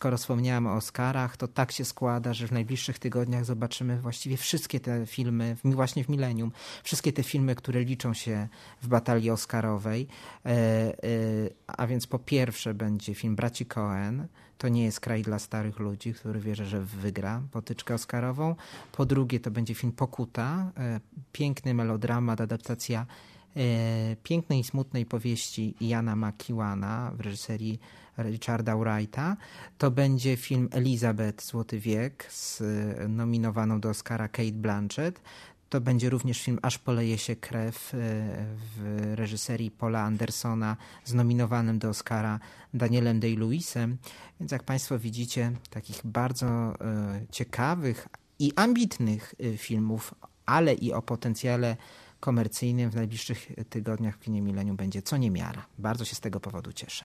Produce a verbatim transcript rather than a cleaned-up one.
skoro wspomniałem o Oscarach, to tak się składa, że w najbliższych tygodniach zobaczymy właściwie wszystkie te filmy, właśnie w Millennium, wszystkie te filmy, które liczą się w batalii oscarowej. A więc po pierwsze będzie film Braci Coen. To nie jest kraj dla starych ludzi, który wierzy, że wygra potyczkę oscarową. Po drugie to będzie film Pokuta, piękny melodramat, adaptacja pięknej i smutnej powieści Iana McEwana w reżyserii Richarda Wrighta. To będzie film Elizabeth, Złoty wiek, z nominowaną do Oscara Cate Blanchett. To będzie również film Aż poleje się krew w reżyserii Paula Andersona z nominowanym do Oscara Danielem Day-Lewisem. Więc jak Państwo widzicie, takich bardzo ciekawych i ambitnych filmów, ale i o potencjale komercyjnym w najbliższych tygodniach w kinie Millennium będzie co niemiara. Bardzo się z tego powodu cieszę.